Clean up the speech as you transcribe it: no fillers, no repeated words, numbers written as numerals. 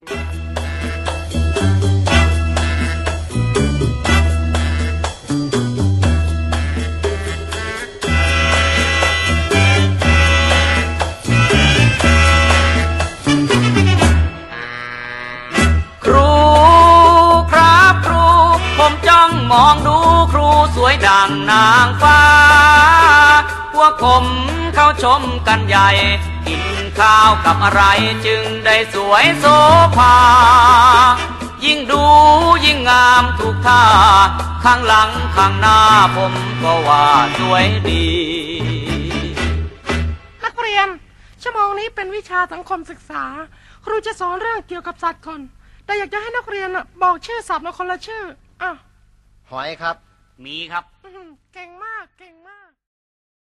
มองดูครูสวยดังนางฟ้าพวกผมเข้าชมกันใหญ่กินข้าวกับอะไรจึงได้สวยโสภายิ่งดูยิ่งงามทุกท่าข้างหลังข้างหน้าผมก็ว่าสวยดีนักเรียนชั่วโมงนี้เป็นวิชาสังคมศึกษาครูจะสอนเรื่องเกี่ยวกับสัตว์ก่อนแต่อยากจะให้นักเรียนบอกชื่อสัตว์มาคนละชื่อหอยครับมีครับเก่งมากเก่ง